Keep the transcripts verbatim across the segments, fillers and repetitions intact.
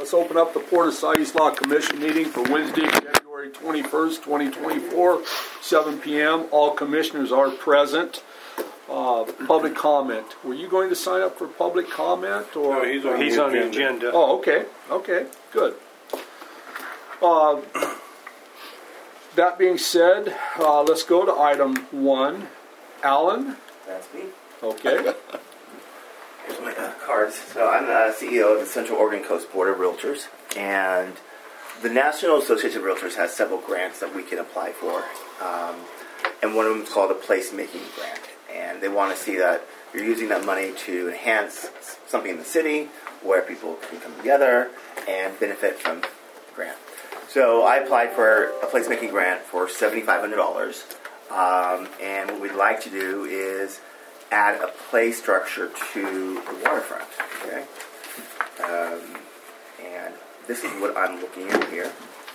let's open up the Port of Sileslaw Commission meeting for Wednesday, February twenty-first, twenty twenty-four, seven p.m. All commissioners are present. Uh, public comment. Were you going to sign up for public comment? Or? No, he's on, he's the, on agenda. the agenda. Oh, okay. Okay, good. Uh, that being said, uh, let's go to item one. Alan? That's me. Okay. Here's my uh, cards. So I'm the C E O of the Central Oregon Coast Board of Realtors, and the National Association of Realtors has several grants that we can apply for, um, and one of them is called a placemaking grant, and they want to see that you're using that money to enhance something in the city where people can come together and benefit from the grant. So I applied for a placemaking grant for seven thousand five hundred dollars, um, and what we'd like to do is add a play structure to the waterfront. Okay, um, and this is what I'm looking at here.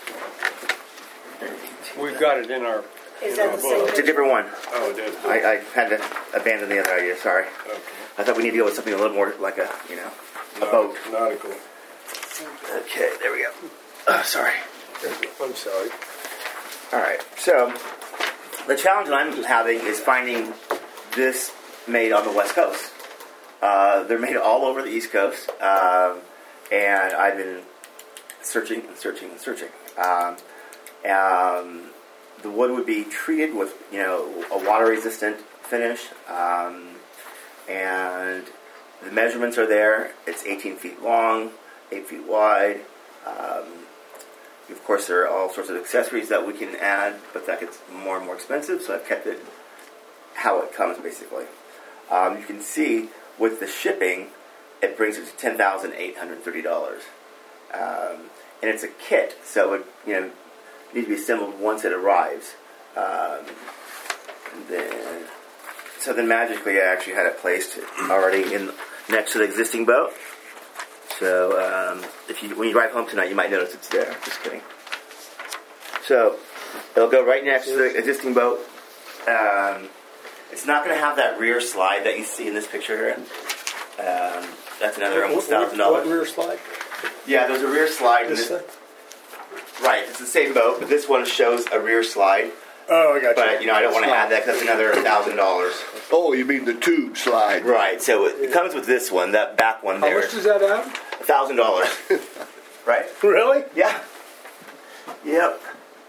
We've got it in our. Is in that our the book. same? It's a different one. Oh, it is. I, I had to abandon the other idea. Sorry. Okay. I thought we need to go with something a little more like a, you know, a boat. Nautical. Okay, there we go. Uh, sorry. I'm sorry. All right. So the challenge that I'm having is finding this made on the West Coast. Uh, they're made all over the East Coast, um, and I've been searching and searching and searching. Um, um, the wood would be treated with, you know, a water-resistant finish, um, and the measurements are there. It's eighteen feet long, eight feet wide. Um, of course, there are all sorts of accessories that we can add, but that gets more and more expensive, so I've kept it how it comes, basically. Um, you can see with the shipping, it brings it to ten thousand eight hundred thirty dollars. Um, and it's a kit, so it, you know, needs to be assembled once it arrives. Um, then, so then magically, I actually had it placed already in next to the existing boat. So um, if you when you drive home tonight, you might notice it's there. Just kidding. So it'll go right next to the existing boat. Um, it's not going to have that rear slide that you see in this picture here. Um, that's another almost thousand dollars. What rear slide? Yeah, there's a rear slide. In This this, thing? right, it's the same boat, but this one shows a rear slide. Oh, I got you. But you know, I don't want to add that because that's another thousand dollars. Oh, you mean the tube slide? Right. So it, it comes with this one, that back one How there. much does that add? A thousand dollars. Right. Really? Yeah. Yep.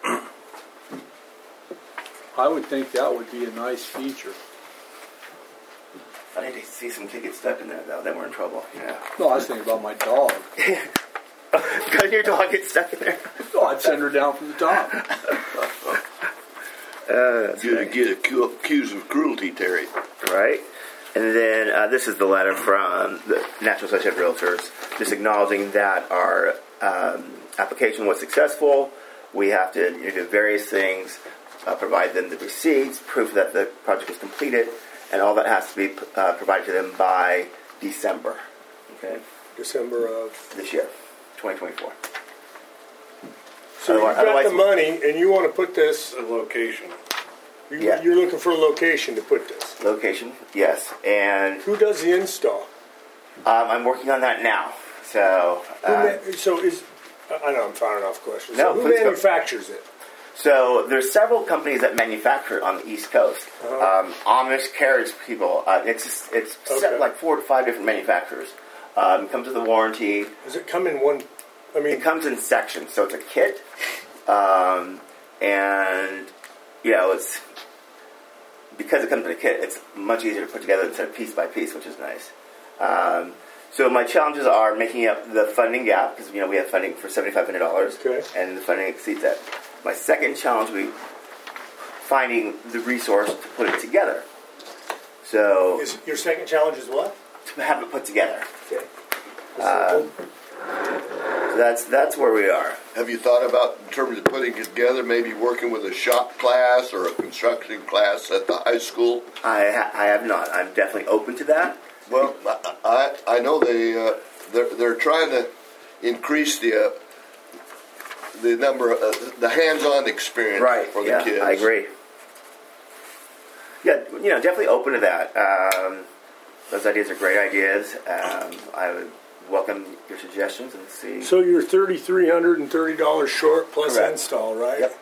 I would think that would be a nice feature. I need to see some kid get stuck in there though. Then we're in trouble. Yeah. No, I was thinking about my dog. Because your dog gets stuck in there. No, I'd send her down from the top. Uh, You to get acu- accused of cruelty, Terry. Right. And then uh, this is the letter from the National Association of Realtors, just acknowledging that our um, application was successful. We have to you know, do various things, uh, provide them the receipts, proof that the project was completed, and all that has to be uh, provided to them by December. Okay, December of. this year, twenty twenty-four. So you Otherwise- got otherwise- the money, and you want to put this. The location. You, Yeah. You're looking for a location to put this. Location, yes, and Who does the install? um, I'm working on that now. So, Who uh, ma- so is. I know I'm firing off questions. No, so who please go. manufactures it? So there's several companies that manufacture it on the East Coast. Uh-huh. Um, Amish carriage people. Uh, it's just, it's set Okay. like four to five different manufacturers. Um, it comes with a warranty. Does it come in one? I mean, It comes in sections, so it's a kit, um, and you know it's because it comes in a kit. It's much easier to put together instead of piece by piece, which is nice. Um, so my challenges are making up the funding gap because you know we have funding for seventy five hundred dollars, Okay. and the funding exceeds that. My second challenge will be finding the resource to put it together. So is your second challenge is what? to have it put together. Okay. Uh, So that's that's where we are. Have you thought about, in terms of putting it together, maybe working with a shop class or a construction class at the high school? I ha- I have not. I'm definitely open to that. Well, I I, I know they uh, they're they're trying to increase the uh, the number of uh, the hands-on experience Right. for the yeah, kids. I agree. Yeah, you know, definitely open to that. Um, those ideas are great ideas. Um, I would welcome your suggestions and see. So you're thirty-three hundred thirty dollars short plus Correct. install, right? Yep.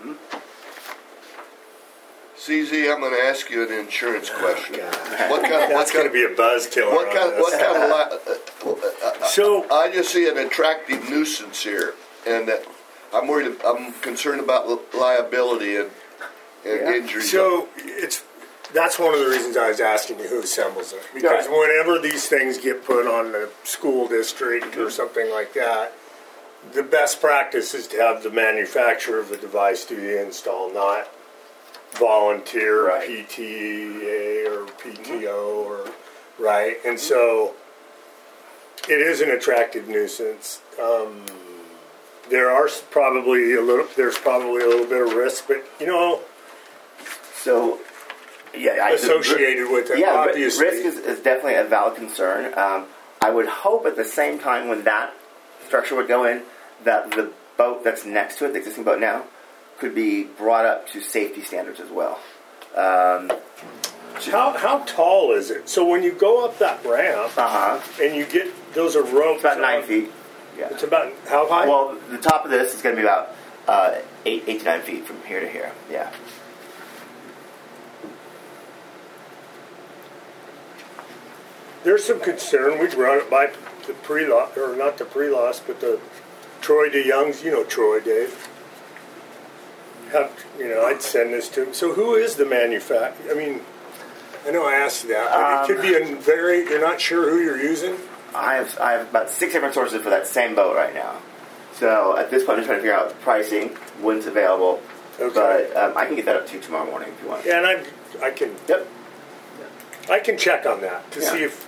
C Z, I'm going to ask you an insurance question. What kind of, what That's going kind to be a buzz killer. what on kind of, this. what kind of li- uh, uh, So I just see an attractive nuisance here, and that I'm worried. I'm concerned about li- liability and, and Yeah. injury. So it's that's one of the reasons I was asking you who assembles it, because Right. whenever these things get put on the school district or something like that, the best practice is to have the manufacturer of the device do the install, not volunteer Right. P T A or P T O or right. And so it is an attractive nuisance. Um, there are s- probably a little. There's probably a little bit of risk, but you know. So, yeah, I, Associated with it, yeah, ri- obviously. risk is, is definitely a valid concern. Um, I would hope at the same time when that structure would go in, that the boat that's next to it, the existing boat now, could be brought up to safety standards as well. Um, How how tall is it? So when you go up that ramp uh huh. and you get those are ropes. It's about nine on- feet. Yeah. It's about how high? Well, the top of this is going to be about uh, eight, eight to nine feet from here to here. Yeah. There's some concern. We'd run it by the pre-loss, or not the pre-loss, but the Troy DeYoungs. You know Troy, Dave. Have you know? I'd send this to him. So who is the manufacturer? I mean, I know I asked you that, but Um, it could be a very. You're not sure who you're using. I have I have about six different sources for that same boat right now. So at this point, I'm trying to figure out pricing, when's available. Okay. But um, I can get that up to you tomorrow morning if you want. Yeah, and I I can Yep. I can check on that to Yeah. see if,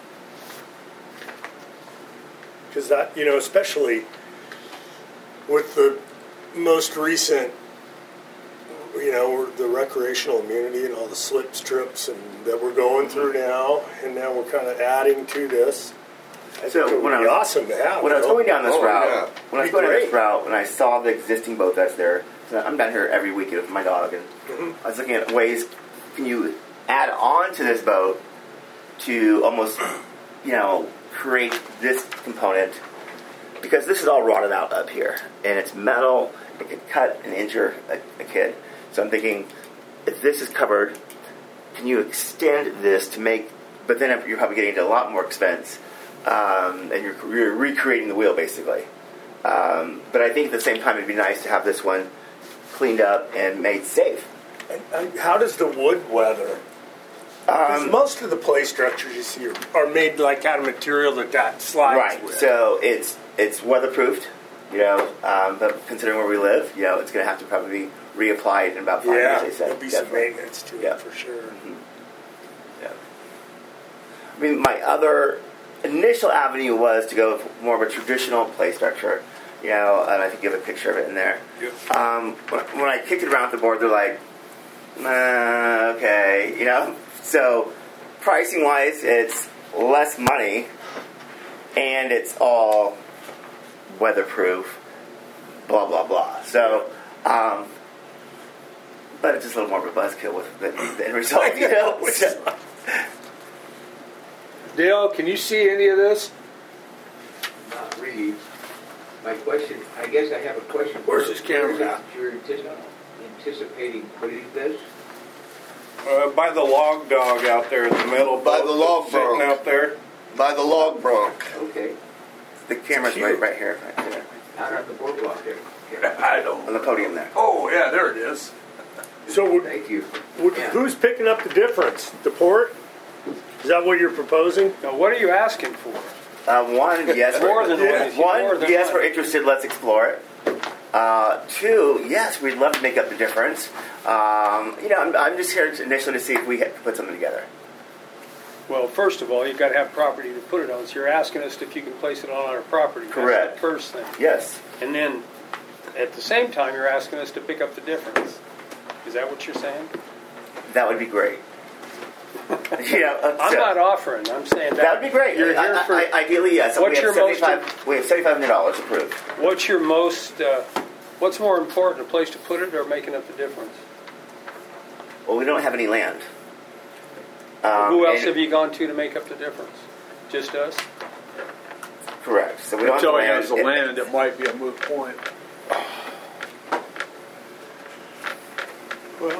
because that, you know, especially with the most recent, you know, the recreational immunity and all the slip strips and that we're going through now, and now we're kind of adding to this. I So think it would when I be was- awesome to have. When I was you know? going down this Oh, route, yeah. when I was Be going down this great. route, when I saw the existing boat that's there, so I'm down here every weekend with my dog, and Mm-hmm. I was looking at ways can you add on to this boat to almost, you know, create this component, because this is all rotted out up here, and it's metal. It could cut and injure a, a kid. So I'm thinking, if this is covered, can you extend this to make? But then you're probably getting into a lot more expense. Um, and you're, you're recreating the wheel, basically. Um, but I think at the same time, it'd be nice to have this one cleaned up and made safe. And, and how does the wood weather? 'Cause Um, most of the play structures you see are, are made like out of material that that slides right. with. So it's it's weatherproofed, you know. Um, but considering where we live, you know, it's going to have to probably be reapplied in about five yeah, years. They said there'll be some definitely. maintenance to Yeah. it for sure. Yeah. I mean, my other initial avenue was to go with more of a traditional play structure, you know, and I think you have a picture of it in there. Yep. Um, when, when I kicked it around the board, they're like, uh, okay, you know. So, pricing wise, it's less money, and it's all weatherproof, blah blah blah. So, um, but it's just a little more of a buzzkill with the, the end result, you know. So, Dale, can you see any of this? Not really. My question, I guess I have a question. Where's this camera Where is it at? You're antici- anticipating putting this? Uh, by the log dog out there in the middle. By the log sitting bronc. out there. By the log bronc. Okay. the camera's right, right here, right there, Out on the boardwalk there. Okay. I don't. on the podium there. Oh, yeah, there it is. So would, Thank you. would, Yeah. who's picking up the difference? The port? Is that what you're proposing? Now, what are you asking for? Uh, one, yes, More we're, than Yeah. one. If you more one, than yes, one. we're interested. Let's explore it. Uh, two, yes, we'd love to make up the difference. Um, you know, I'm, I'm just here initially to see if we can put something together. Well, first of all, you've got to have property to put it on. So you're asking us if you can place it on our property. Correct. That's the first thing. Yes. And then, at the same time, you're asking us to pick up the difference. Is that what you're saying? That would be great. you know, uh, I'm so- not offering. I'm saying that, That would be great. You're here I, for. I, ideally, yes. What's we have your most- seventy-five. We have seventy-five hundred dollars approved. What's your most? Uh, what's more important, a place to put it or making up the difference? Well, we don't have any land. Um, Who else and have you gone to to make up the difference? Just us? Correct. So we don't Until he have has the it- land, it might be a moot point. Well,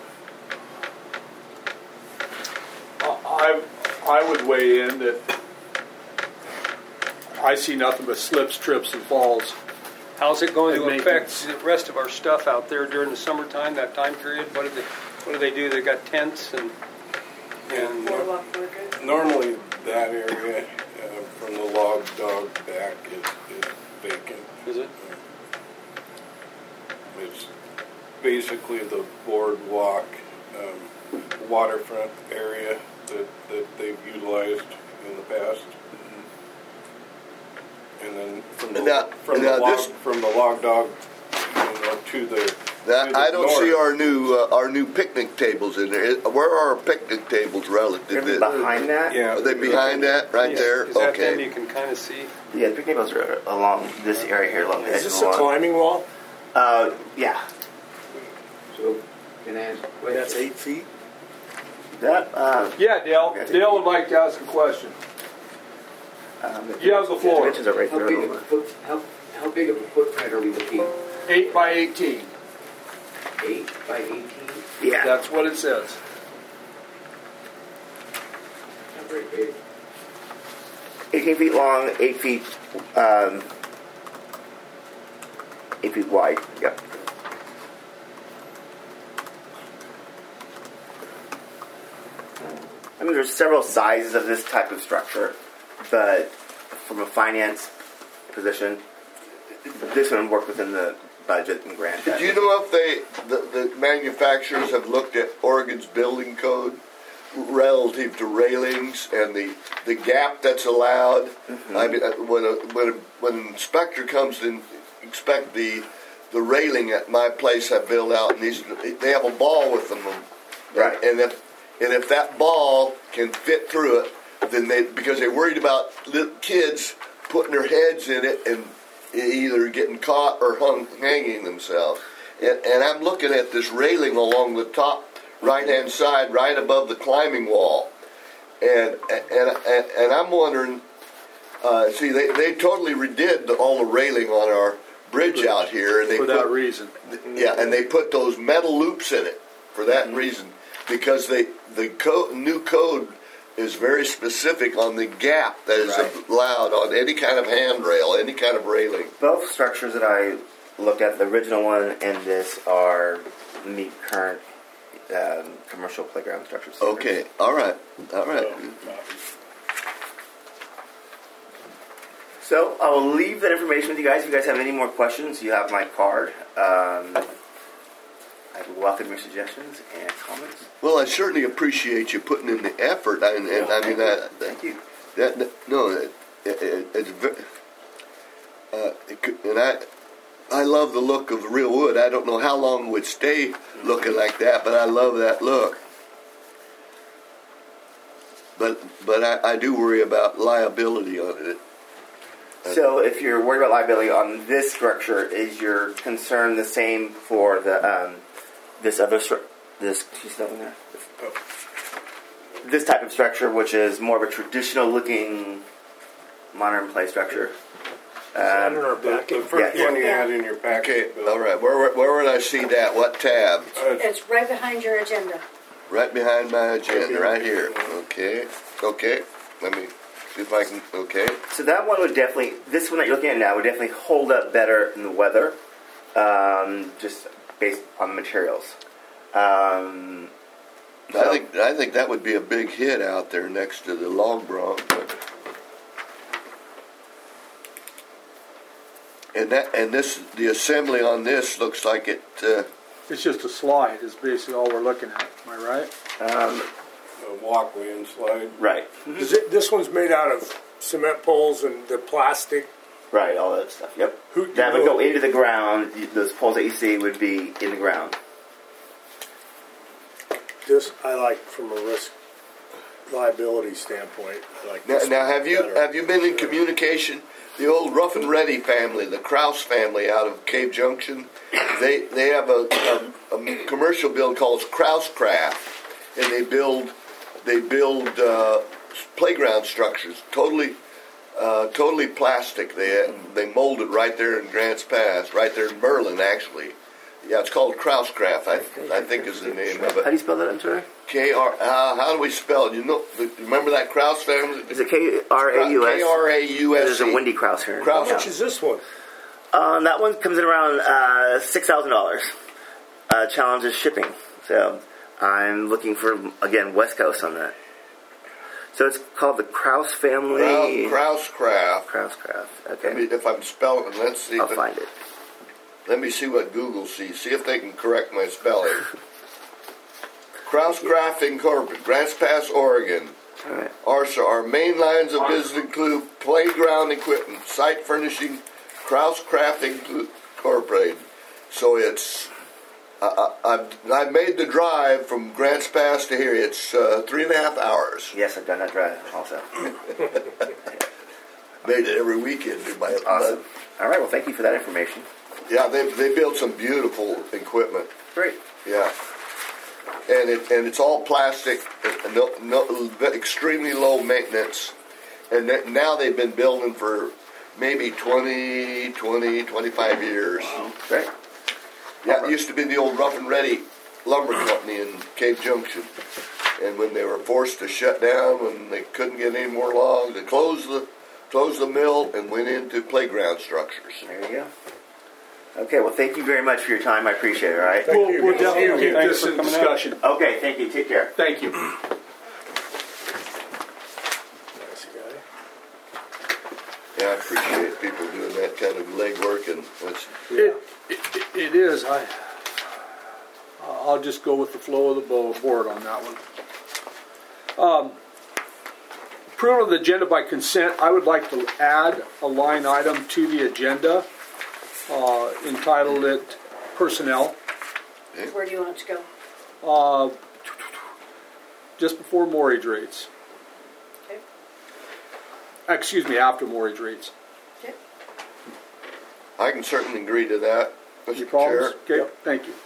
I, I would weigh in that I see nothing but slips, trips, and falls. How's it going And to maintenance. affect the rest of our stuff out there during the summertime, that time period? What do they, what do they do? They got tents and, and Boardwalk worker. Normally, that area uh, from the log dog back is, is vacant. is it? It's basically the boardwalk, um, waterfront area that, that they've utilized in the past. And then from the, Now- from, now the log, this- from the log dog, you know, to the, to That, the I don't see north. our new uh, our new picnic tables in there. Where are our picnic tables relative They're to? behind that. Yeah. Are they behind that right there? Is that them Okay. you can kind of see? Yeah, the picnic tables are along this area here, along the edge Is of this the a lawn. climbing wall? Uh, yeah. So, can I ask a question? That's eight feet? That, uh, Yeah, Dale. Okay. Dale would like to ask a question. um, You have the floor. dimensions are right How there. big of a foot, how, how big of a footprint are we looking? Eight by eighteen. Eight by eighteen? Yeah. That's what it says. Not very big. eighteen feet long, eight feet, um, eight feet wide. Yep. I mean, there's several sizes of this type of structure, but from a finance position, this one worked within the budget and grant. Do you know if they the, the manufacturers have looked at Oregon's building code relative to railings and the the gap that's allowed? Mm-hmm. I mean, uh, when a, when a, when an inspector comes to inspect the the railing at my place I built out, and these they have a ball with them, Right. And if and if that ball can fit through it, then they because they're worried about little kids putting their heads in it and either getting caught or hung, hanging themselves. And, and I'm looking at this railing along the top right-hand side, right above the climbing wall, and and and, and I'm wondering. Uh, see, they, they totally redid the, all the railing on our bridge out here, and they For put, that reason. yeah, and they put those metal loops in it for that Mm-hmm. reason, because they the code, new code is very specific on the gap that is Right. allowed on any kind of handrail, any kind of railing. Both structures that I looked at, the original one and this, are meet current um, commercial playground structures. Okay, all right, all right. So I will leave that information with you guys. If you guys have any more questions, you have my card. Um, I welcome your suggestions and comments. Well, I certainly appreciate you putting in the effort. I, and, I mean, that, Thank you. that, that no, it, it, it's very, uh, it could, and I, I love the look of the real wood. I don't know how long it would stay looking like that, but I love that look. But but I, I do worry about liability on it. So if you're worried about liability on this structure, is your concern the same for the um, this other stru- this you see that one there? This type of structure, which is more of a traditional looking modern play structure. That in Um, our The, back? the first Yeah. one you Yeah. had in your packet. Okay, all right. Where, where where would I see that? What tab? Uh, It's right behind your agenda. Right behind my agenda, right here. Okay, okay. Let me see if I can. Okay. So that one would definitely, this one that you're looking at now would definitely hold up better in the weather, um, just based on the materials. Um, I think I think that would be a big hit out there next to the log bronc. And that and this the assembly on this looks like it. Uh, It's just a slide is basically all we're looking at. Am I right? um, a walkway and slide. right, Is it, this one's made out of cement poles and the plastic. right, all that stuff. Yep. Who- That would go into the ground. Those poles that you see would be in the ground. This I like from a risk liability standpoint. I like now, this now one have you better. have you been in communication? The old Rough and Ready family, the Kraus family out of Cave Junction, they they have a, a, a commercial build called Kraus Craft, and they build they build uh, playground structures, totally uh, totally plastic. They they mold it right there in Grants Pass, right there in Merlin, actually. Yeah, it's called Krauscraft, I, I think is the name of How do it. you spell that, I'm sorry? K R. Uh, how do we spell it? You know, remember that Kraus family? Is it K R A U S? K R A U S. There's a Wendy Krause here. Kraus- How much is this one? Um, that one comes in around uh, six thousand dollars. Uh, challenge is shipping. So I'm looking for, again, West Coast on that. So it's called the Krause family. Krauscraft. Krauscraft. Let Okay. me, if I'm spelling, let's see. I'll if it- find it. Let me see what Google sees. See if they can correct my spelling. Krauscraft Incorporated, Grants Pass, Oregon. All right. Our, our main lines of business include playground equipment, site furnishing, Krauscraft Incorporated. So it's, I, I, I've, I've made the drive from Grants Pass to here. It's uh, three and a half hours. Yes, I've done that drive also. Made it every weekend. In my, Awesome. All right, well, thank you for that information. Yeah, they they built some beautiful equipment. Great. Yeah, and it and it's all plastic, and no, no, extremely low maintenance, and that now they've been building for maybe twenty, twenty, twenty-five years. Great. Yeah, it used to be the old Rough and Ready Lumber Company in Cave Junction, and when they were forced to shut down, when they couldn't get any more logs, they closed the closed the mill and went into playground structures. There you go. Okay, well, thank you very much for your time. I appreciate it, all right? We'll, we'll definitely keep Thanks this for in coming out. discussion. Okay, thank you. Take care. Thank you. Nice guy. Yeah, I appreciate people doing that kind of legwork, and that's It, it, it is. I, I'll just go with the flow of the bo- board on that one. Um, approval of the agenda by consent. I would like to add a line item to the agenda, uh, entitled it personnel. Where do you want it to go? Uh, just before mortgage rates. Okay. Excuse me, after mortgage rates. Okay. I can certainly agree to that, Any Mister problems? Chair. Okay, thank you.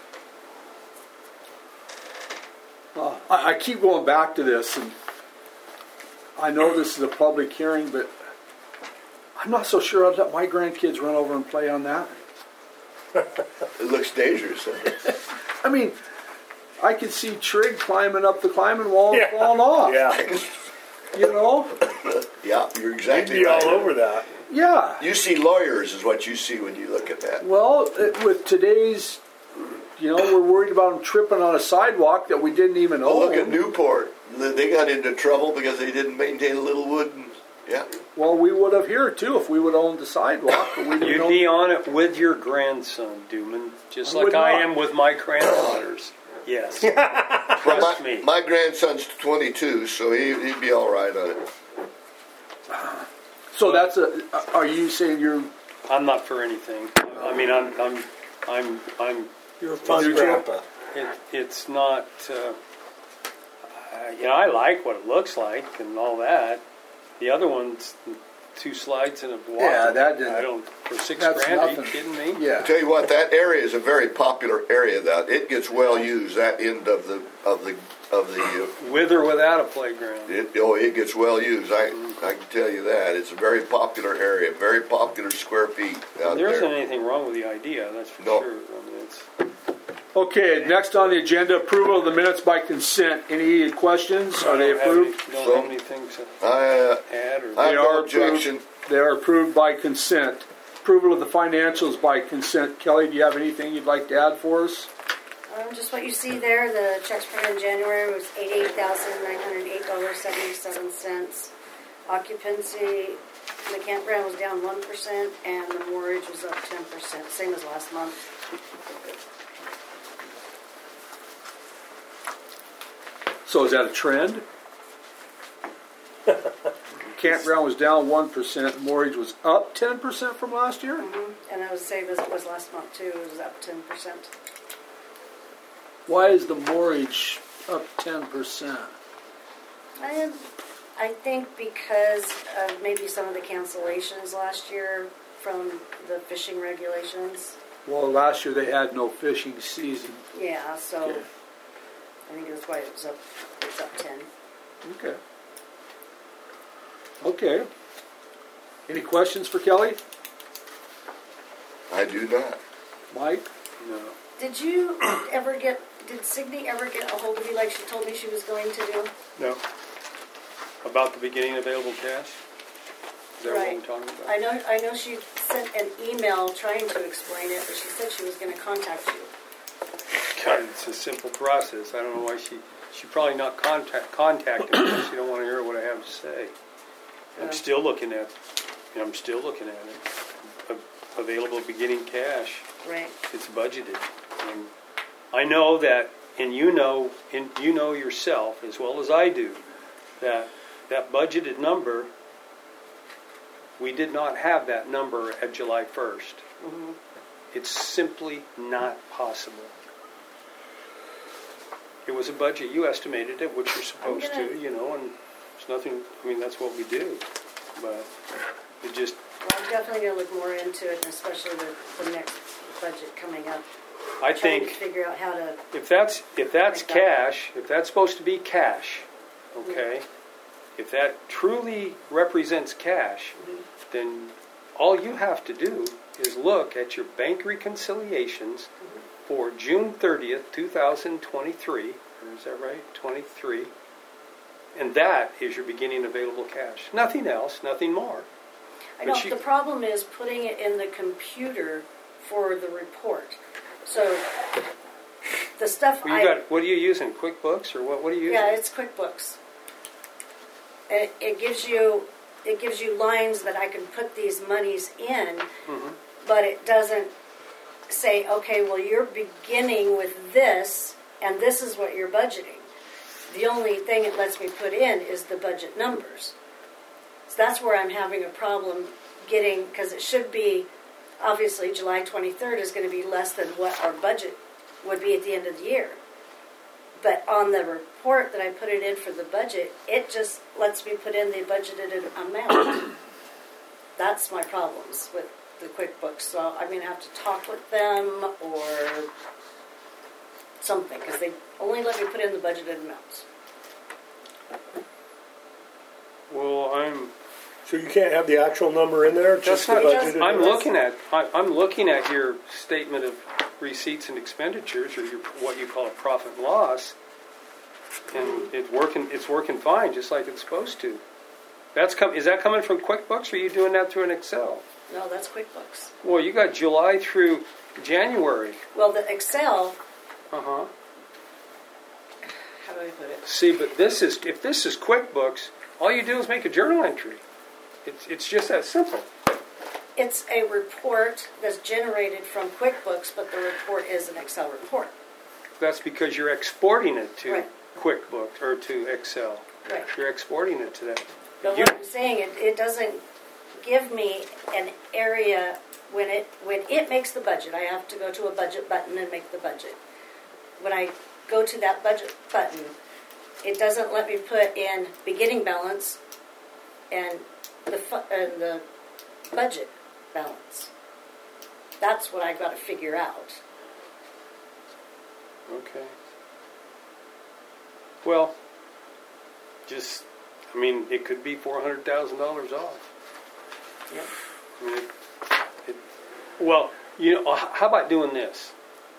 Uh, I, I keep going back to this, and I know this is a public hearing, but I'm not so sure I'd let my grandkids run over and play on that. It looks dangerous. Huh? I mean, I could see Trig climbing up the climbing wall and Yeah. falling off. Yeah, You know? Yeah, you're he'd exactly be right. all over that. Yeah. You see lawyers is what you see when you look at that. Well, it, with today's, you know, we're worried about them tripping on a sidewalk that we didn't even Oh, own. look at Newport. They got into trouble because they didn't maintain a little wooden. Yeah. Well, we would have here too if we would have owned the sidewalk, but we didn't You'd own. be on it with your grandson, Dooman, just I like would I not. am with my granddaughters. Yes. Well, Trust my, me. my grandson's twenty-two, so he, he'd be all right on it. So that's a. Are you saying you're? I'm not for anything. I mean, I'm, I'm, I'm, I'm. You're a fun Neutral. grandpa. It, it's not. Uh, uh, you know, I like what it looks like and all that. The other one's two slides and a water. Yeah, that didn't- I don't. For six that's grand, are you nothing. kidding me? Yeah. Tell you what, that area is a very popular area. That it gets well used. That end of the of the of the. Uh, With or without a playground. it, oh, it gets well used. I I can tell you that it's a very popular area. Very popular square feet out There isn't there. anything wrong with the idea. That's for No. sure. I mean, it's. Okay. Next on the agenda, approval of the minutes by consent. Any questions? Are they don't have any- approved? Don't So- have anything to I uh, add or. I have They no are objection. approved. They are approved by consent. Approval of the financials by consent. Kelly, do you have anything you'd like to add for us? Um, just what you see there, the checks printed in January was eighty-eight thousand nine hundred eight dollars seventy-seven cents. Occupancy in the campground was down one percent, and the mortgage was up ten percent, same as last month. So is that a trend? Campground was down one percent. Mortgage was up ten percent from last year. And that was the same as it was last month too, it was up ten percent. Why is the mortgage up ten percent? And I think because of maybe some of the cancellations last year from the fishing regulations. Well, last year they had no fishing season. Yeah, so Okay. I think that's why it was up, it's up ten. Okay. Okay. Any questions for Kelly? I do not. Mike? No. Did you ever get, did Signe ever get a hold of you like she told me she was going to do? No. About the beginning available cash? Is that Right. what we're talking about? I know, I know she sent an email trying to explain it, but she said she was gonna contact you. God, it's a simple process. I don't know why she, she probably not contact, contacted me because she don't want to hear what I have to say. I'm Yeah. still looking at, you know, I'm still looking at it. A- Available beginning cash. Right. It's budgeted. And I know that, and you know, and you know yourself as well as I do, that that budgeted number, we did not have that number at July first. Mm-hmm. It's simply not possible. It was a budget. You estimated it, which you're supposed I'm gonna- to, you know, and there's nothing, I mean, that's what we do. But it just, Well, I'm definitely gonna look more into it, and especially with the next budget coming up. I Trying to think figure out how to, if that's, if that's Like that. cash, if that's supposed to be cash, okay? If that truly represents cash, then all you have to do is look at your bank reconciliations for June thirtieth, two thousand twenty-three, or is that right? twenty-three. And that is your beginning available cash. Nothing else, nothing more. I But know, she- the problem is putting it in the computer for the report. So, the stuff Well, you I, got, what are you using, QuickBooks, or what, what are you using? yeah, it's QuickBooks. It, it gives you, it gives you lines that I can put these monies in, Mhm. but it doesn't say, okay, well, you're beginning with this, and this is what you're budgeting. The only thing it lets me put in is the budget numbers. So that's where I'm having a problem getting, because it should be, obviously, July twenty-third is going to be less than what our budget would be at the end of the year. But on the report that I put it in for the budget, it just lets me put in the budgeted amount. That's my problems with the QuickBooks. So I'm going to have to talk with them or something, because they only let me put in the budgeted amounts. Well, I'm, So you can't have the actual number in there? that's Just the not, budgeted I'm amount? looking at, I- I'm looking at your statement of receipts and expenditures, or your, what you call a profit and loss, and it's working, it's working fine, just like it's supposed to. That's com- is that coming from QuickBooks, or are you doing that through an Excel? No, that's QuickBooks. Well, you got July through January. Well, the Excel, Uh-huh. how do I put it? See, but this is, if this is QuickBooks, all you do is make a journal entry. It's, it's just that simple. It's a report that's generated from QuickBooks, but the report is an Excel report. That's because you're exporting it to Right. QuickBooks or to Excel. Right. You're exporting it to that. But You- what I'm saying, it, it doesn't give me an area when it when it makes the budget. I have to go to a budget button and make the budget. When I go to that budget button, it doesn't let me put in beginning balance and the fu- and the budget balance. That's what I got to figure out. Okay. Well, just, I mean, it could be four hundred thousand dollars off. Yep. I mean, it, it, well, you know, h- how about doing this?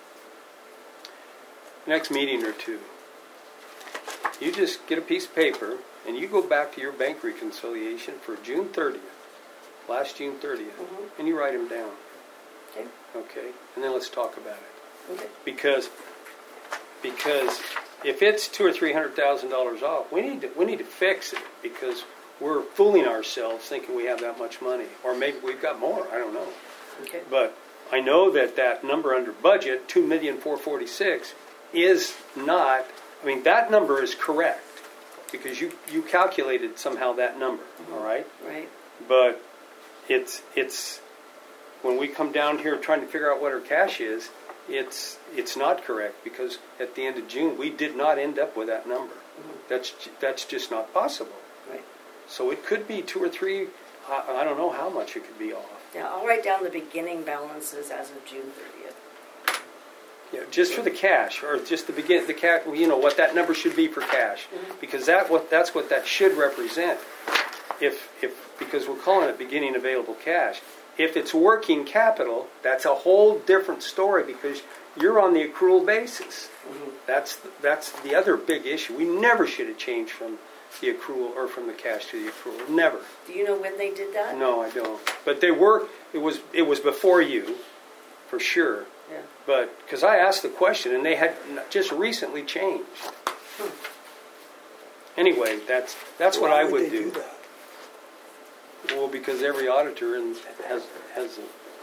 Next meeting or two, you just get a piece of paper and you go back to your bank reconciliation for June thirtieth, last June thirtieth, Mhm. and you write them down. Okay. Okay, and then let's talk about it. Okay. Because, because if it's two or three hundred thousand dollars off, we need to we need to fix it, because we're fooling ourselves thinking we have that much money, or maybe we've got more. I don't know. Okay. But I know that that number under budget, two million four forty six, is not. I mean, that number is correct because you you calculated somehow that number. Mm-hmm. All right. Right. But it's it's when we come down here trying to figure out what our cash is, it's it's not correct, because at the end of June we did not end up with that number. Mm-hmm. That's that's just not possible. Right. So it could be two or three. I, I don't know how much it could be off. Yeah, I'll write down the beginning balances as of June thirtieth. Yeah, just for the cash, or just the begin the cash. You know what that number should be for cash, Mm-hmm. because that what that's what that should represent. if, if, because we're calling it beginning available cash. If it's working capital, that's a whole different story because you're on the accrual basis. Mm-hmm. That's, that's the other big issue. We never should have changed from the accrual or from the cash to the accrual. Never. Do you know when they did that? No, I don't. But they were, it was, it was before you, for sure. Yeah. But, because I asked the question and they had just recently changed. Hmm. Anyway, that's, that's what Why I would they do. that? Well, because every auditor in- has, has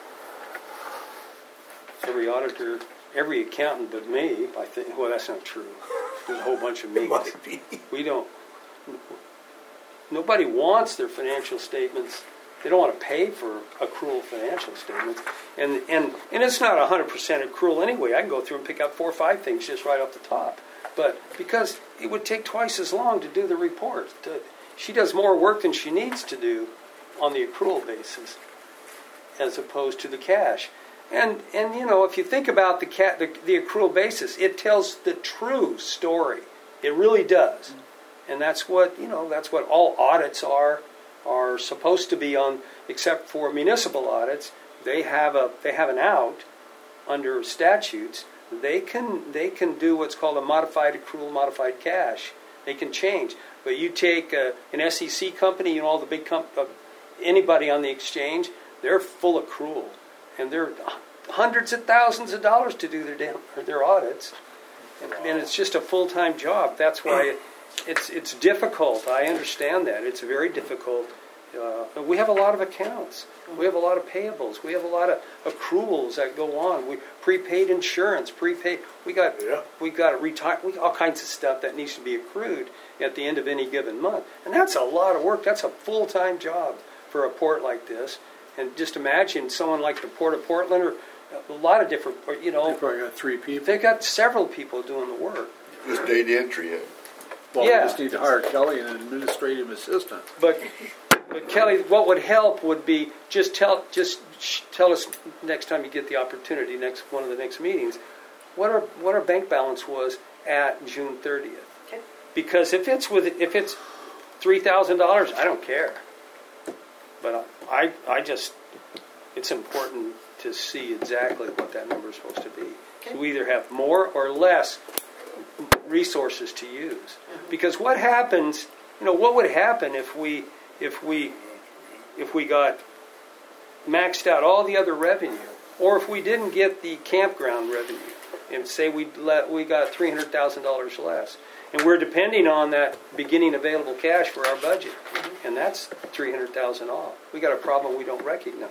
a, every auditor, every accountant but me, I think, well, that's not true. There's a whole bunch of It me. might be. We don't, nobody wants their financial statements. They don't want to pay for accrual financial statements. And, and, and it's not one hundred percent accrual anyway. I can go through and pick out four or five things just right off the top. But because it would take twice as long to do the report. To, she does more work than she needs to do on the accrual basis as opposed to the cash. And, and you know, if you think about the, ca- the, the accrual basis, it tells the true story. It really does. And that's what, you know, that's what all audits are are supposed to be on, except for municipal audits. They have a they have an out under statutes. They can they can do what's called a modified accrual, modified cash. They can change. But you take a, an S E C company, you know, all the big comp, uh, anybody on the exchange, they're full accrual, and they're hundreds of thousands of dollars to do their damn, or their audits, and, and it's just a full time job. That's why it, it's it's difficult. I understand that it's very difficult. Uh, we have a lot of accounts. We have a lot of payables. We have a lot of accruals that go on. We prepaid insurance, prepaid. We got Yeah. we got a retire. We all kinds of stuff that needs to be accrued at the end of any given month, and that's a lot of work. That's a full time job for a port like this. And just imagine someone like the Port of Portland, or a lot of different, you know, They probably got three people. they got several people doing the work. Just data entry in. Well, Yeah. we just need to hire Kelly and an administrative assistant. But, but Kelly, what would help would be just tell just sh- tell us next time you get the opportunity, next one of the next meetings, what our what our bank balance was at June thirtieth. Okay. Because if it's with if it's three thousand dollars, I don't care. But I I just it's important to see exactly what that number is supposed to be. Okay. So we either have more or less resources to use. Because what happens, you know, what would happen if we if we if we got maxed out all the other revenue, or if we didn't get the campground revenue, and say we let we got three hundred thousand dollars less, and we're depending on that beginning available cash for our budget, and that's three hundred thousand off. We got a problem we don't recognize.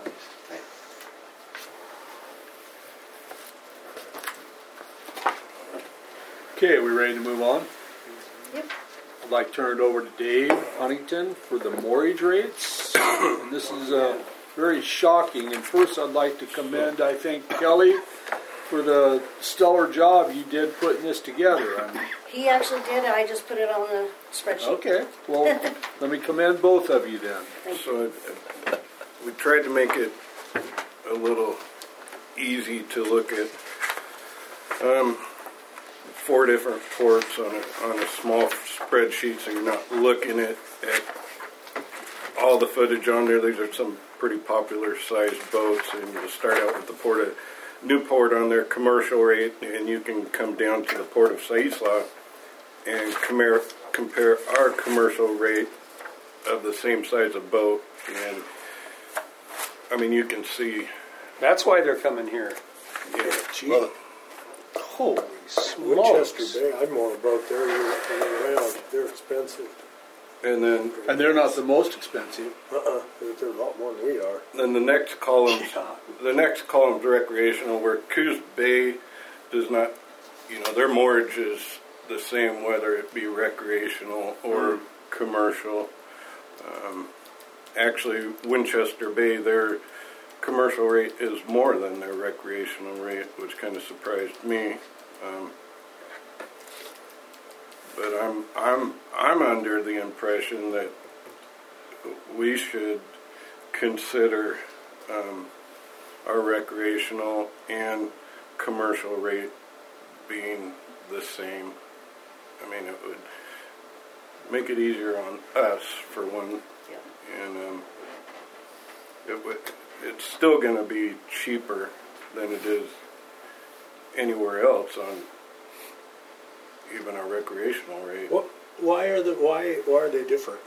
Okay, are we ready to move on? Yep. I'd like to turn it over to Dave Huntington for the mortgage rates. And this is uh, very shocking. And first I'd like to commend, I think, Kelly for the stellar job you did putting this together. I mean, He actually did. I just put it on the spreadsheet. okay, well, let me commend both of you then. Thank you. So it, it, we tried to make it a little easy to look at. Um, four different ports on a, on a small spreadsheet, so you're not looking at, at all the footage on there. These are some pretty popular sized boats, and you start out with the port of Newport on their commercial rate, and you can come down to the port of Saisla and compare, compare our commercial rate of the same size of boat. And I mean, you can see. That's why they're coming here. Yeah, Well, Holy smokes. Winchester Bay, I'd more about there than around. They're expensive. and then And they're not the most expensive. Uh-uh. They're, they're a lot more than we are. then the next column, the next column is recreational, where Coos Bay does not, you know, their mortgage is the same whether it be recreational or mm. commercial. Um, actually, Winchester Bay, their commercial rate is more than their recreational rate, which kind of surprised me. Um, but I'm I'm I'm under the impression that we should consider um, our recreational and commercial rate being the same. I mean, it would make it easier on us for when and um, it would, it's still going to be cheaper than it is anywhere else on even our recreational rate. What? Why are the why why are they different?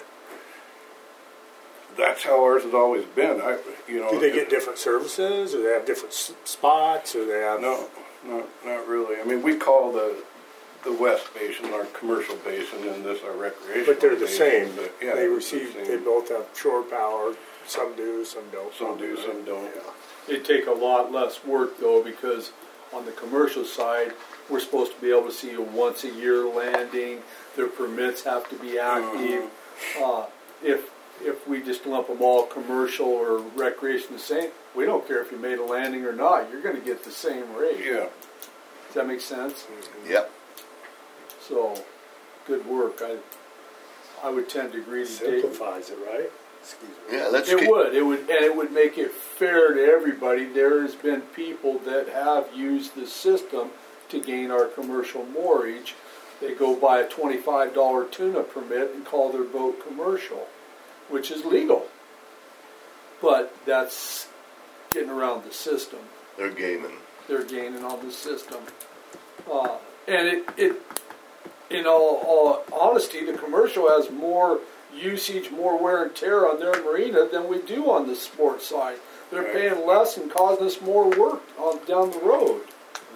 That's how ours has always been. I, you know, Do they get different services, or they have different s- spots, or they have? No, not not really. I mean, we call the the west basin our commercial basin, and this our recreational. But they're the basin, same. But, yeah, they they're receive. the They same. both have shore power. Some do, some don't. Some do, some don't. Yeah. It'd take a lot less work though, because on the commercial side, we're supposed to be able to see a once a year landing. Their permits have to be active. Uh, if if we just lump them all commercial or recreation the same, we don't care if you made a landing or not. You're going to get the same rate. Yeah. Does that make sense? Yep. So, good work. I I would tend to agree to Dave. Simplifies it, right? Excuse me. Yeah, let's It keep, would. It would, and it would make it fair to everybody. There has been people that have used the system to gain our commercial moorage. They go buy a twenty-five dollar tuna permit and call their boat commercial, which is legal. But that's getting around the system. they're gaming. They're gaining on the system, uh, and it, it, in all, all honesty, the commercial has more usage, more wear and tear on their marina than we do on the sports side. They're Right. paying less and causing us more work on down the road.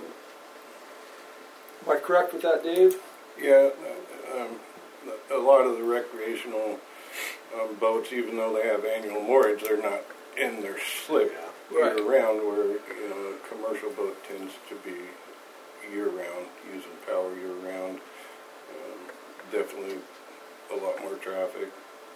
Am I correct with that, Dave? Yeah, uh, um, a lot of the recreational um, boats, even though they have annual moorage, they're not in their slip Right. year-round, where you know a commercial boat tends to be year-round, using power year-round. Um, definitely a lot more traffic.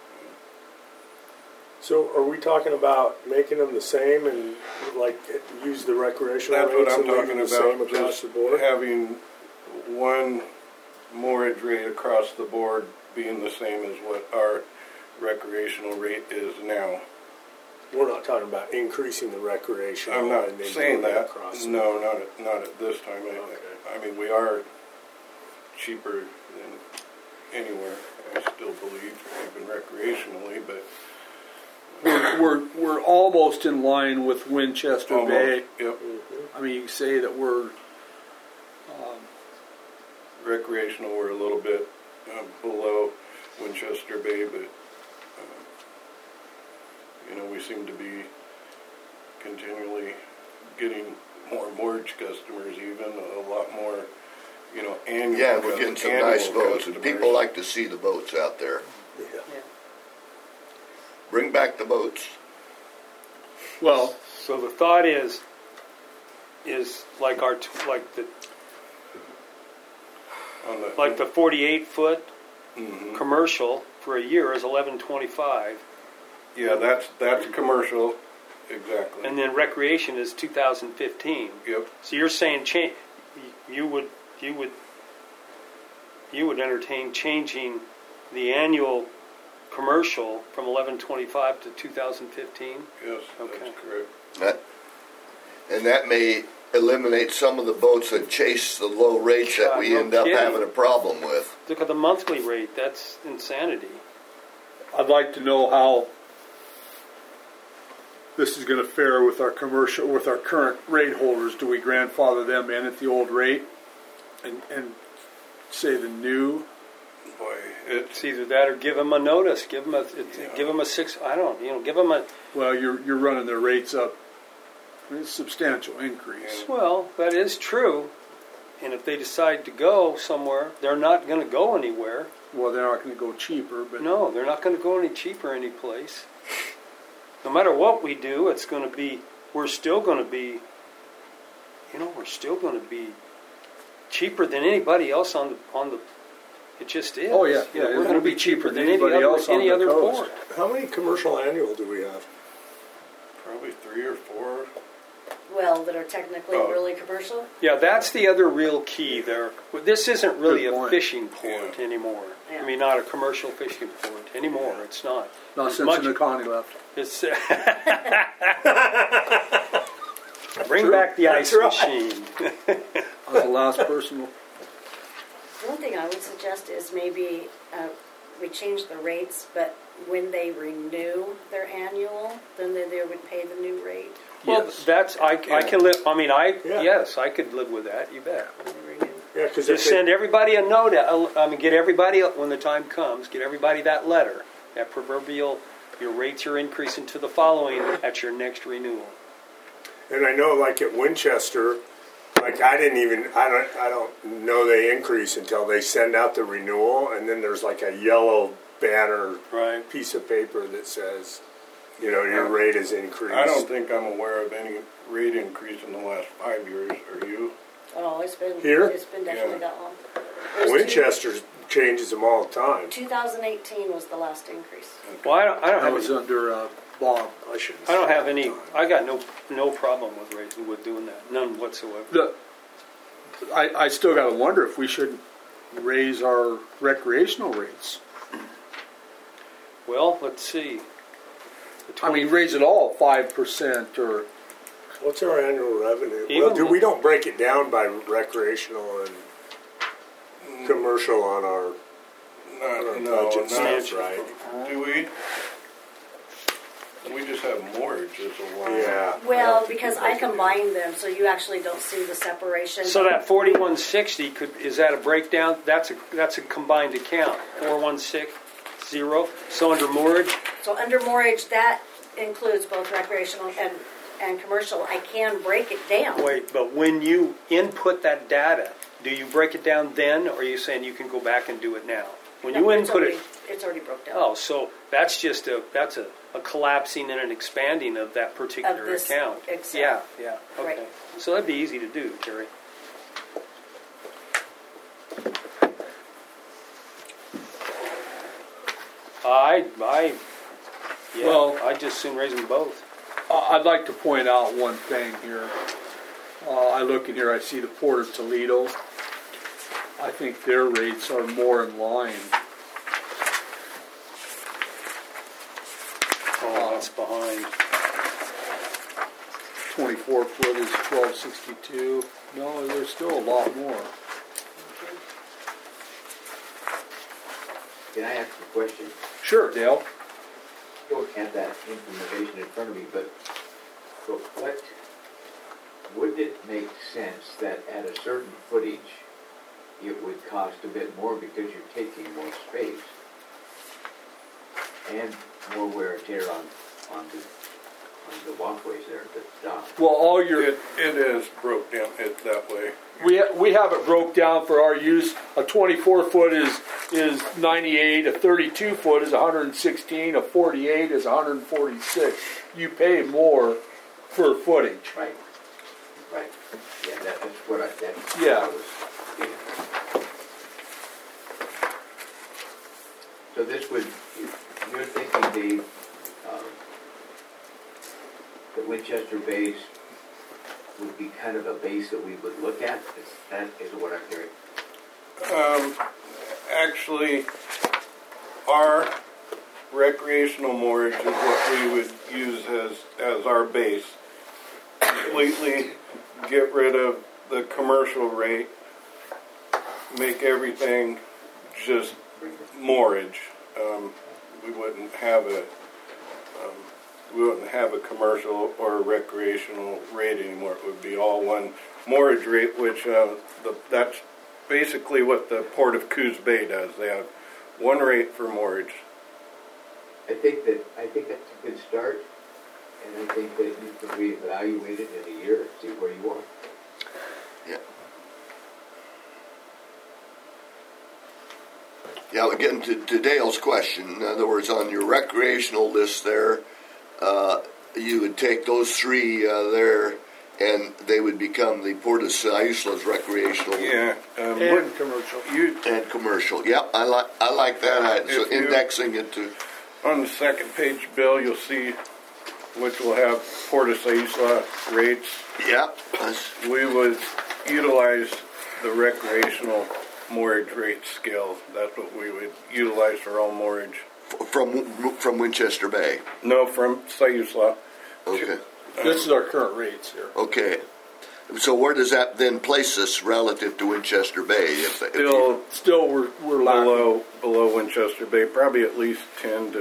So, are we talking about making them the same and like use the recreational That's what rates I'm and leaving talking the same about, across just the board? having one moorage rate across the board being the same as what our recreational rate is now. We're not talking about increasing the recreational. I'm not and then saying doing that. across the No, not at, not at this time. I, Okay. I mean, we are cheaper than anywhere, I still believe, even recreationally, but We're, we're, we're almost in line with Winchester almost, Bay. yep. I mean, you can say that we're Recreational, we're a little bit uh, below Winchester Bay, but uh, you know, we seem to be continually getting more mortgage customers, even a lot more, you know, annual. Yeah, we're getting some annual nice boats, and customers. people like to see the boats out there. Yeah. Bring back the boats. well. So the thought is, is like our, t- like the, On the, like the forty-eight foot Mhm. commercial for a year is eleven twenty-five, Yeah, that's that's commercial, exactly. and then recreation is two thousand fifteen. Yep. So you're saying cha- you would you would you would entertain changing the annual commercial from eleven twenty-five to two thousand fifteen? Yes, Okay. that's correct. That, and that may eliminate some of the boats that chase the low rates that God, we no end up kidding. having a problem with. Look at the monthly rate. That's insanity. I'd like to know how this is going to fare with our commercial, with our current rate holders. Do we grandfather them in at the old rate and, and say the new? Boy, it's It's either that or give them a notice. Give them a it's, Yeah. give them a six. I don't. You know. Give them a. Well, you're you're running their rates up. It's a substantial increase. Well, that is true. And if they decide to go somewhere, they're not going to go anywhere. Well, they're not going to go cheaper, but No, they're not going to go any cheaper any place. No matter what we do, it's going to be. We're still going to be. You know, we're still going to be cheaper than anybody else on the on the. It just is. Oh, yeah, You know, yeah, we're it'll going to be be cheaper cheaper than than any anybody other else on any the other coast. port. How many commercial annual do we have? probably three or four. Well, that are technically Oh. really commercial. Yeah, that's the other real key there. Well, this isn't really Good a point. fishing port Yeah. anymore. Yeah. I mean, not a commercial fishing port anymore. It's not. not As since much- Nakani left. It's bring True. back the That's ice right. machine. I was the last person. One thing I would suggest is maybe uh, we change the rates, but when they renew their annual, then they, they would pay the new rate. Well, Yes. that's, I, I can live, I mean, I, Yeah. yes, I could live with that, you bet. When they renew. Yeah, because Just send everybody a note, out- I mean, get everybody, when the time comes, get everybody that letter, that proverbial, your rates are increasing to the following at your next renewal. And I know, like at Winchester, like I didn't even I don't I don't know they increase until they send out the renewal, and then there's like a yellow banner Right. piece of paper that says, you know, your rate is increased. I don't think I'm aware of any rate increase in the last five years. Are you? Oh, it's been, Here? it's been definitely Yeah. that long. It was Winchester changes them all the time. two- twenty eighteen was the last increase. Well, I don't, I don't That have, was any- under uh, Bob. I should. I don't have any, I got no, no problem with raising, with doing that, none whatsoever. The, I, I still got to wonder if we should raise our recreational rates. Well, let's see. The I mean, raise it all five percent or. What's our annual revenue? Even well, do, with- we don't break it down by recreational and commercial on our, Not, on our no, budget not, stuff, right? do we? We just have mortgage as a line. Yeah. Well, because I combined them, so you actually don't see the separation. So that forty-one sixty could, is that a breakdown? That's a, that's a combined account, four one six zero. So under mortgage, So under mortgage, that includes both recreational and, and commercial. I can break it down. wait, but when you input that data, do you break it down then, or are you saying you can go back and do it now? When No, you it's input already, it, it's already broke down. oh, so that's just a, that's a, a collapsing and an expanding of that particular Of this account. Excel. Yeah, yeah, okay. Right. So that'd be easy to do, Terry. I, I, yeah, Well- I'd just soon raise them both. Uh, I'd like to point out one thing here. Uh, I look in here, I see the Port of Toledo. I think their rates are more in line. Oh, that's behind. twenty-four foot is twelve sixty-two. No, there's still a lot more. Can I ask a question? Sure, Dale. I don't have that information in front of me, but, but what, wouldn't it make sense that at a certain footage, it would cost a bit more because you're taking more space and more wear and tear on, on the, on the walkways there at the dock? Well, all your It, it is broke down it that way. we ha- we have it broke down for our use. A twenty-four foot is is ninety-eight. A thirty-two foot is one hundred sixteen. A forty-eight is one hundred forty-six. You pay more for footage. Right, right. Yeah, that, that's what I, that's what Yeah. I was thinking. So this would, you're thinking the, um, the Winchester base would be kind of a base that we would look at? Is that is what I'm hearing? Um, actually, our recreational mortgage is what we would use as, as our base. Completely get rid of the commercial rate, make everything just mortgage. Um, we wouldn't have a, um, we wouldn't have a commercial or a recreational rate anymore. It would be all one mortgage rate, which uh, the, that's basically what the Port of Coos Bay does. They have one rate for mortgage. I think that, I think that's a good start, and I think that you can reevaluate it in a year and see where you are. Yeah. Yeah, again, to, to Dale's question, in other words, on your recreational list there, uh, you would take those three uh, there, and they would become the Port of Isla's recreational Yeah. Um, And commercial. you, and commercial. Yep, I like I like that. I, so If you- indexing it to on the second page, Bill, you'll see which will have Port of Isla rates. yep. That's, We would utilize the recreational mortgage rate scale. That's what we would utilize for all mortgage. from from Winchester Bay. No, from Sayusla. Okay. This is our current rates here. Okay. So where does that then place us relative to Winchester Bay? If, if Still Still, we're we're lacking. below below Winchester Bay, probably at least ten to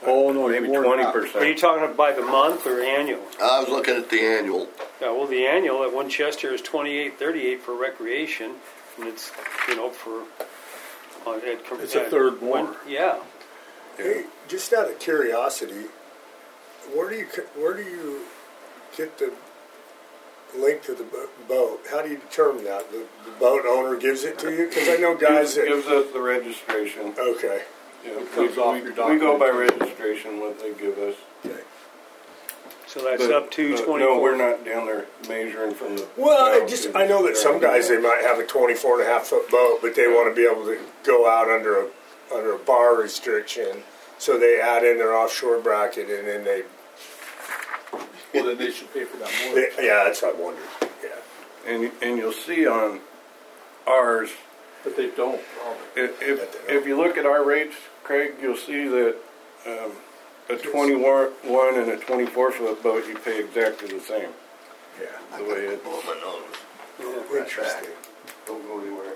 Oh, no, maybe more than twenty that. Are you percent. talking by the month or annual? I was looking at the annual. Yeah, well, the annual at Winchester is twenty-eight thirty-eight for recreation, and it's, you know, for, uh, at, It's a at third more. Win- Yeah. Hey, just out of curiosity, where do you where do you get the length of the bo- boat? How do you determine that? The, the boat owner gives it to you? Because I know guys that. Gives us the registration. Okay. Yeah, It comes we, off we, your we go by documentation. registration, what they give us. Okay. So that's But, up to uh, twenty-four. No, we're not down there measuring from the. Well, I bow just to I know that the some guys they might have a twenty-four and a half foot boat, but they want to be able to go out under a under a bar restriction, so they add in their offshore bracket and then they. Well, then they should pay for that more. they yeah, that's what I wondered. Yeah. And and you'll see on ours, But they don't, probably. if if, if you look at our rates, Craig, you'll see that um, a twenty-one and a twenty-four foot boat you pay exactly the same. Yeah. The way it Blow my nose. Yeah. Interesting. don't go anywhere.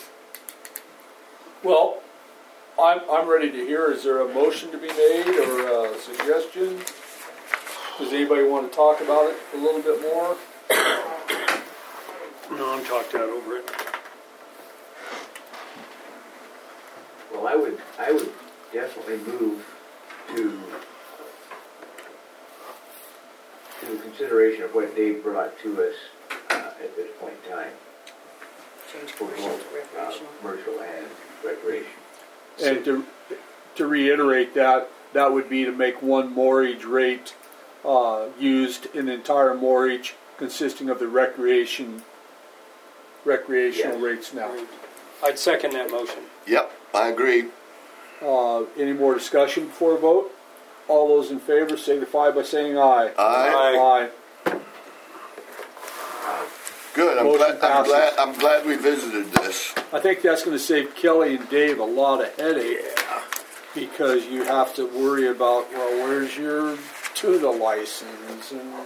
Well, I'm, I'm ready to hear. Is there a motion to be made or a suggestion? Does anybody want to talk about it a little bit more? No, I'm talked out over it. Well, I would, I would definitely move to, to the consideration of what Dave brought to us uh, at this point in time. Change For commercial both to uh, recreational. commercial and recreation. And to, to reiterate that, that would be to make one moorage rate uh, used in the entire moorage consisting of the recreation recreational Yes. rates now. I'd second that motion. Yep, I agree. Uh, any more discussion before a vote? All those in favor signify by saying aye. Aye. Aye. Good. I'm Motion glad, I'm passes. glad. I'm glad we visited this. I think that's going to save Kelly and Dave a lot of headache because you have to worry about, well, where's your tuna license? And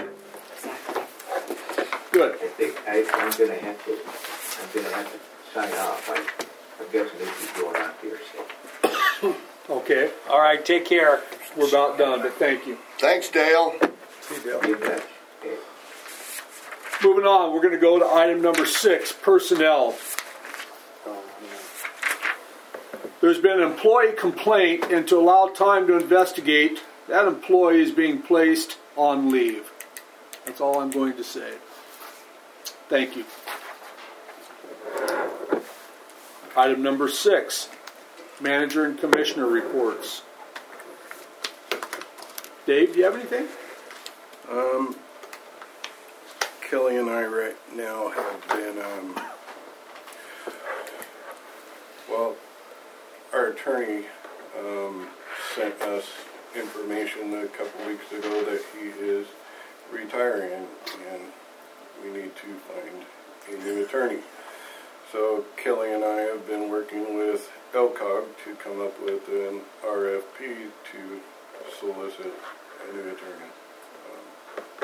good. I think I, I'm gonna have to, I'm gonna have to sign off. I, I've got some issues going on here, so. Okay, All right, take care. we're about done, but thank you. Thanks, Dale. You bet. Okay. Moving on, we're going to go to item number six, personnel. There's been an employee complaint, and to allow time to investigate, that employee is being placed on leave. That's all I'm going to say. Thank you. Item number six, manager and commissioner reports. Dave, do you have anything? Um, Kelly and I right now have been, um, well, our attorney um, sent us information a couple weeks ago that he is retiring and we need to find a new attorney. So Kelly and I have been working with L C O G to come up with an R F P to solicit a new attorney. Um,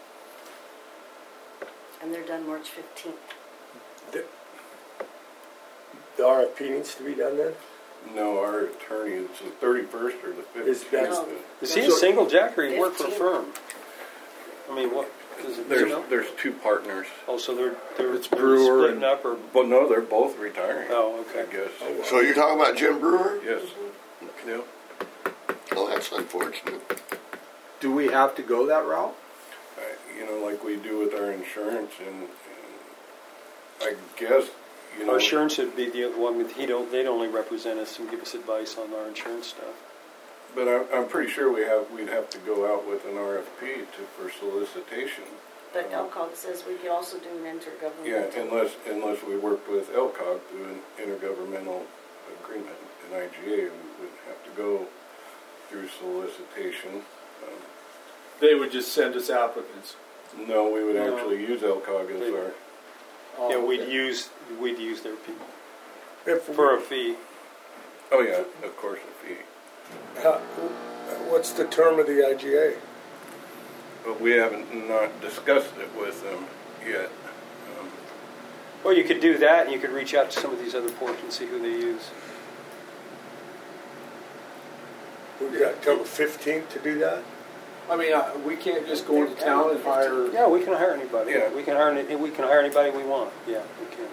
And they're done March fifteenth. The, the R F P needs to be done then? No, our attorney, it's the thirty-first or the Is fifteenth. that- Is he a So- single jack or he work for a Fifteen. firm? I mean, what? Does it, do you There's, know? there's two partners. Oh, so they're they're, It's they're Brewer splitting and- up, or But no, they're both retiring. oh, I okay. guess. So you're talking about Jim Brewer? Yes. Yeah. Oh, that's unfortunate. Do we have to go that route? Uh, you know, like we do with our insurance, and, and I guess you know. Our insurance would be the one with he don't they'd only represent us and give us advice on our insurance stuff. But I'm, I'm pretty sure we have we'd have to go out with an R F P to for solicitation. But L C O G says we could also do an intergovernmental. Yeah, unless unless we work with L C O G through an intergovernmental agreement, an I G A, we would have to go through solicitation. Um, They would just send us applicants. no, we would No. actually use L C O G as They- our. Oh, yeah, we'd okay. use we'd use their people If, for a fee. Oh yeah, of course a fee. how, what's the term of the I G A? But we haven't not discussed it with them yet. Um, Well, you could do that, and you could reach out to some of these other ports and see who they use. Who We've got till the fifteenth to do that? I mean, uh, we can't just go into town and hire. Yeah, we can hire anybody. Yeah. We can hire any- we can hire anybody we want. Yeah, we can.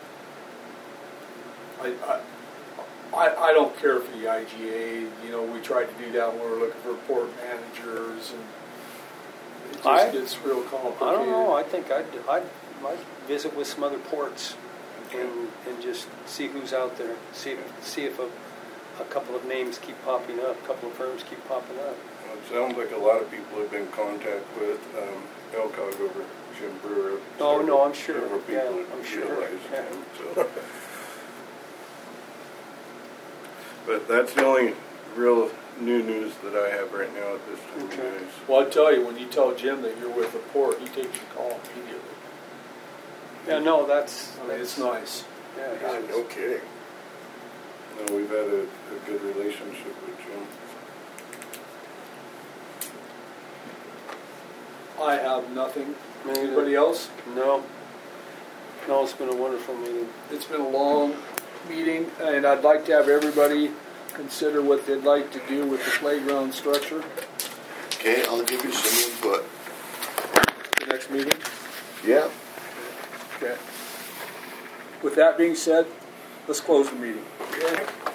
I, I, I, I don't care for the I G A. You know, we tried to do that when we were looking for port managers, and it just I- gets real complicated. I don't know. I think I'd, I'd, I'd visit with some other ports and, and just see who's out there. See if, see if a, a couple of names keep popping up, a couple of firms keep popping up. Well, it sounds like a lot of people have been in contact with um, Elcog over Jim Brewer. Oh, no, I'm sure. Several people Yeah, have I'm sure. realized Yeah. him, so. But that's the only real new news that I have right now at this time, Okay. guys. Well, I tell you, when you tell Jim that you're with the port, he takes your call immediately. Yeah, no, that's. I mean, it's nice. Yeah, it God, is. no kidding. No, we've had a, a good relationship with Jim. I have nothing. Maybe Anybody else? No. No, it's been a wonderful meeting. It's been a long meeting, and I'd like to have everybody consider what they'd like to do with the playground structure. Okay, I'll give you some input. The next meeting. Yeah. Okay. With that being said, let's close the meeting. Okay.